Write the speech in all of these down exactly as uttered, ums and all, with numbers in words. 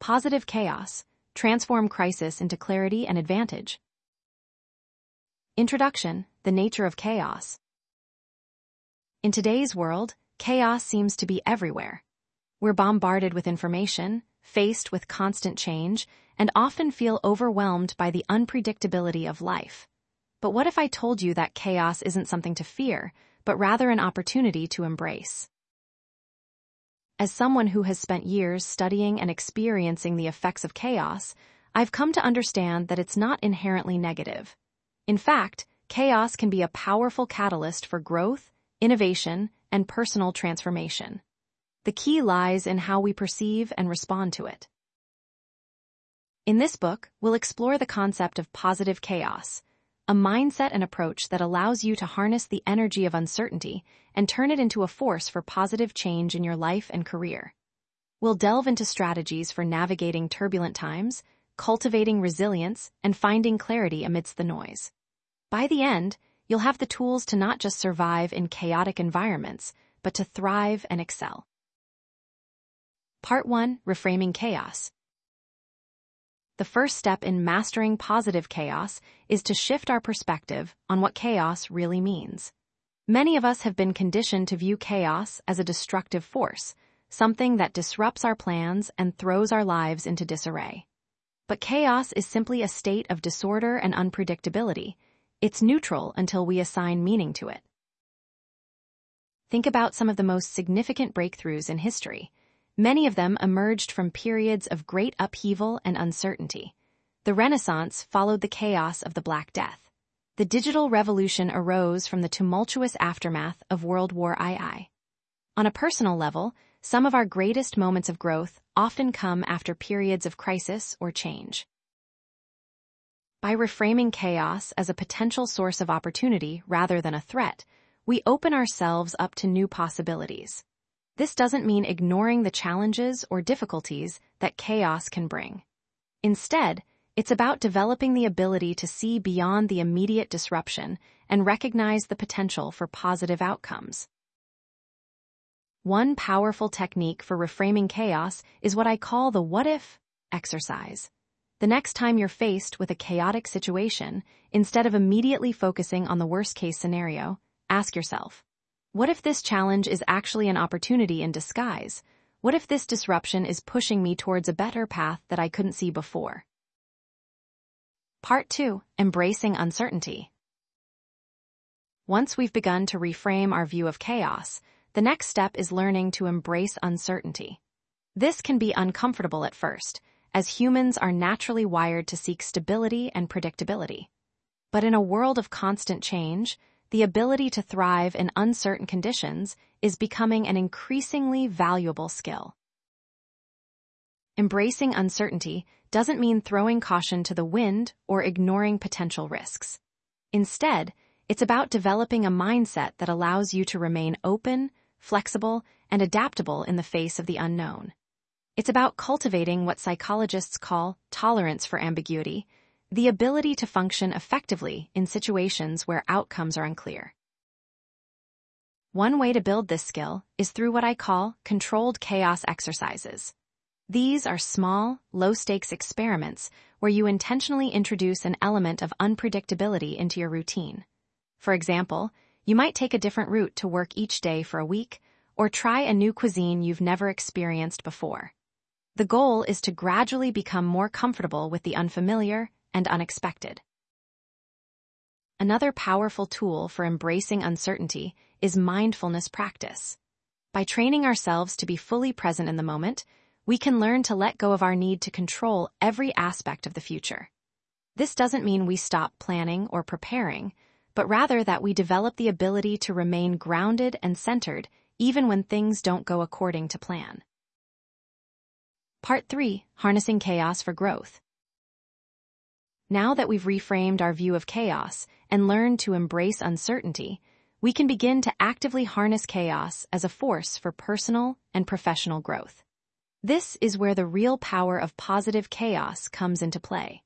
Positive chaos. Transform crisis into clarity and advantage. Introduction: the nature of chaos. In today's world, chaos seems to be everywhere. We're bombarded with information, faced with constant change, and often feel overwhelmed by the unpredictability of life. But what if I told you that chaos isn't something to fear, but rather an opportunity to embrace? As someone who has spent years studying and experiencing the effects of chaos, I've come to understand that it's not inherently negative. In fact, chaos can be a powerful catalyst for growth, innovation, and personal transformation. The key lies in how we perceive and respond to it. In this book, we'll explore the concept of positive chaos, a mindset and approach that allows you to harness the energy of uncertainty and turn it into a force for positive change in your life and career. We'll delve into strategies for navigating turbulent times, cultivating resilience, and finding clarity amidst the noise. By the end, you'll have the tools to not just survive in chaotic environments, but to thrive and excel. Part one: Reframing Chaos. The first step in mastering positive chaos is to shift our perspective on what chaos really means. Many of us have been conditioned to view chaos as a destructive force, something that disrupts our plans and throws our lives into disarray. But chaos is simply a state of disorder and unpredictability. It's neutral until we assign meaning to it. Think about some of the most significant breakthroughs in history. Many of them emerged from periods of great upheaval and uncertainty. The Renaissance followed the chaos of the Black Death. The digital revolution arose from the tumultuous aftermath of World War Two. On a personal level, some of our greatest moments of growth often come after periods of crisis or change. By reframing chaos as a potential source of opportunity rather than a threat, we open ourselves up to new possibilities. This doesn't mean ignoring the challenges or difficulties that chaos can bring. Instead, it's about developing the ability to see beyond the immediate disruption and recognize the potential for positive outcomes. One powerful technique for reframing chaos is what I call the what-if exercise. The next time you're faced with a chaotic situation, instead of immediately focusing on the worst-case scenario, ask yourself, what if this challenge is actually an opportunity in disguise? What if this disruption is pushing me towards a better path that I couldn't see before? Part two: Embracing Uncertainty. Once we've begun to reframe our view of chaos, the next step is learning to embrace uncertainty. This can be uncomfortable at first, as humans are naturally wired to seek stability and predictability. But in a world of constant change, the ability to thrive in uncertain conditions is becoming an increasingly valuable skill. Embracing uncertainty doesn't mean throwing caution to the wind or ignoring potential risks. Instead, it's about developing a mindset that allows you to remain open, flexible, and adaptable in the face of the unknown. It's about cultivating what psychologists call tolerance for ambiguity, the ability to function effectively in situations where outcomes are unclear. One way to build this skill is through what I call controlled chaos exercises. These are small, low-stakes experiments where you intentionally introduce an element of unpredictability into your routine. For example, you might take a different route to work each day for a week, or try a new cuisine you've never experienced before. The goal is to gradually become more comfortable with the unfamiliar and unexpected. Another powerful tool for embracing uncertainty is mindfulness practice. By training ourselves to be fully present in the moment, we can learn to let go of our need to control every aspect of the future. This doesn't mean we stop planning or preparing, but rather that we develop the ability to remain grounded and centered even when things don't go according to plan. Part three: Harnessing Chaos for Growth. Now that we've reframed our view of chaos and learned to embrace uncertainty, we can begin to actively harness chaos as a force for personal and professional growth. This is where the real power of positive chaos comes into play.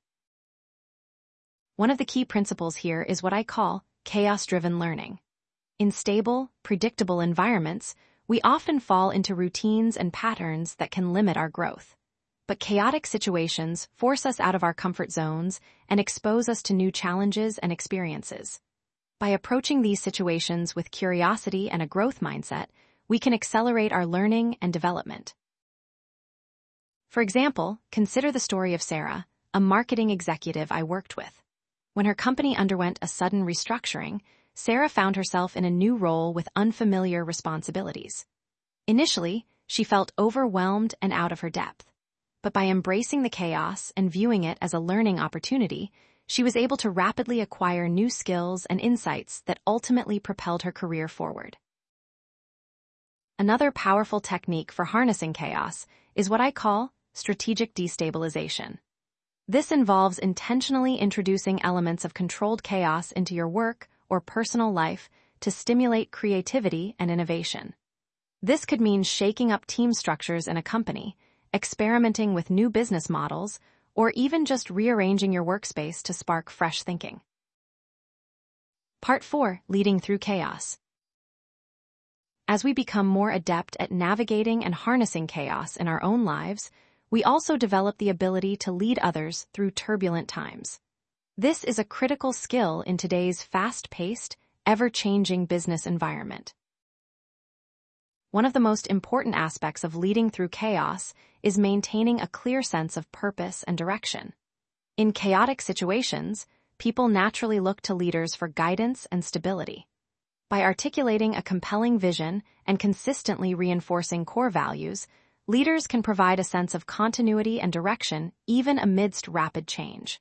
One of the key principles here is what I call chaos-driven learning. In stable, predictable environments, we often fall into routines and patterns that can limit our growth. But chaotic situations force us out of our comfort zones and expose us to new challenges and experiences. By approaching these situations with curiosity and a growth mindset, we can accelerate our learning and development. For example, consider the story of Sarah, a marketing executive I worked with. When her company underwent a sudden restructuring, Sarah found herself in a new role with unfamiliar responsibilities. Initially, she felt overwhelmed and out of her depth. But by embracing the chaos and viewing it as a learning opportunity, she was able to rapidly acquire new skills and insights that ultimately propelled her career forward. Another powerful technique for harnessing chaos is what I call strategic destabilization. This involves intentionally introducing elements of controlled chaos into your work or personal life to stimulate creativity and innovation. This could mean shaking up team structures in a company, experimenting with new business models, or even just rearranging your workspace to spark fresh thinking. Part four. Leading through chaos. As we become more adept at navigating and harnessing chaos in our own lives, we also develop the ability to lead others through turbulent times. This is a critical skill in today's fast-paced, ever-changing business environment. One of the most important aspects of leading through chaos is maintaining a clear sense of purpose and direction. In chaotic situations, people naturally look to leaders for guidance and stability. By articulating a compelling vision and consistently reinforcing core values, leaders can provide a sense of continuity and direction even amidst rapid change.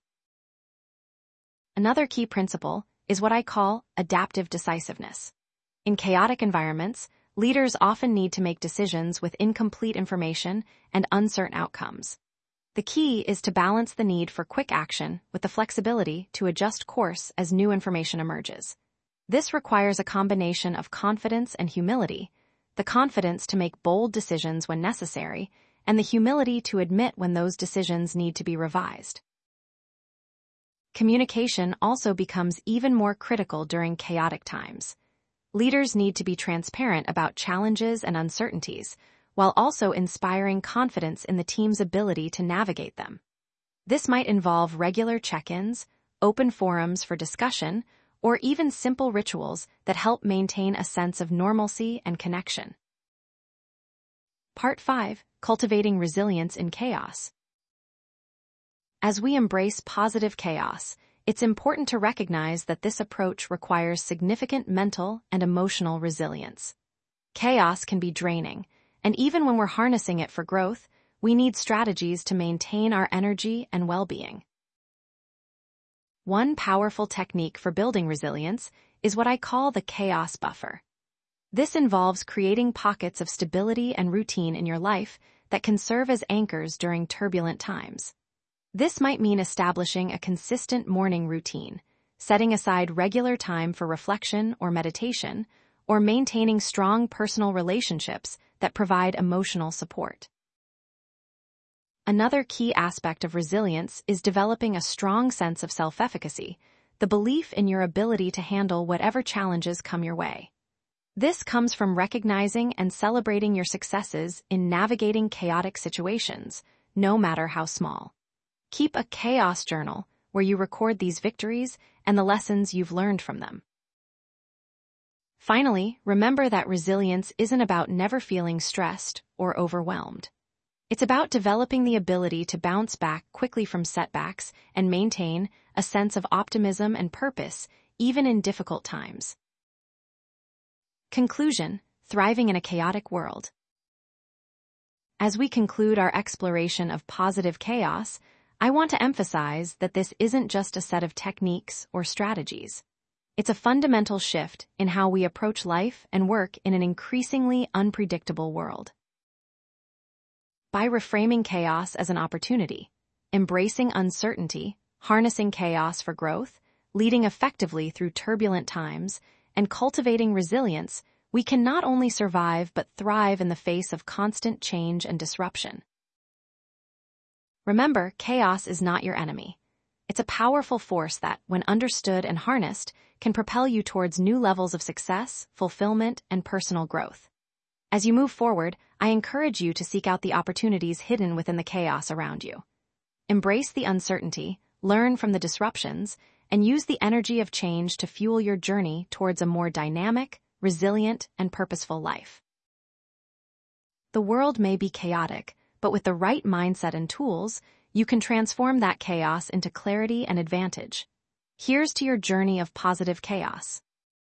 Another key principle is what I call adaptive decisiveness. In chaotic environments, leaders often need to make decisions with incomplete information and uncertain outcomes. The key is to balance the need for quick action with the flexibility to adjust course as new information emerges. This requires a combination of confidence and humility, the confidence to make bold decisions when necessary, and the humility to admit when those decisions need to be revised. Communication also becomes even more critical during chaotic times. Leaders need to be transparent about challenges and uncertainties, while also inspiring confidence in the team's ability to navigate them. This might involve regular check-ins, open forums for discussion, or even simple rituals that help maintain a sense of normalcy and connection. Part five. Cultivating resilience in chaos. As we embrace positive chaos, it's important to recognize that this approach requires significant mental and emotional resilience. Chaos can be draining, and even when we're harnessing it for growth, we need strategies to maintain our energy and well-being. One powerful technique for building resilience is what I call the chaos buffer. This involves creating pockets of stability and routine in your life that can serve as anchors during turbulent times. This might mean establishing a consistent morning routine, setting aside regular time for reflection or meditation, or maintaining strong personal relationships that provide emotional support. Another key aspect of resilience is developing a strong sense of self-efficacy, the belief in your ability to handle whatever challenges come your way. This comes from recognizing and celebrating your successes in navigating chaotic situations, no matter how small. Keep a chaos journal where you record these victories and the lessons you've learned from them. Finally, remember that resilience isn't about never feeling stressed or overwhelmed. It's about developing the ability to bounce back quickly from setbacks and maintain a sense of optimism and purpose, even in difficult times. Conclusion: thriving in a chaotic world. As we conclude our exploration of positive chaos, I want to emphasize that this isn't just a set of techniques or strategies. It's a fundamental shift in how we approach life and work in an increasingly unpredictable world. By reframing chaos as an opportunity, embracing uncertainty, harnessing chaos for growth, leading effectively through turbulent times, and cultivating resilience, we can not only survive but thrive in the face of constant change and disruption. Remember, chaos is not your enemy. It's a powerful force that, when understood and harnessed, can propel you towards new levels of success, fulfillment, and personal growth. As you move forward, I encourage you to seek out the opportunities hidden within the chaos around you. Embrace the uncertainty, learn from the disruptions, and use the energy of change to fuel your journey towards a more dynamic, resilient, and purposeful life. The world may be chaotic, but with the right mindset and tools, you can transform that chaos into clarity and advantage. Here's to your journey of positive chaos.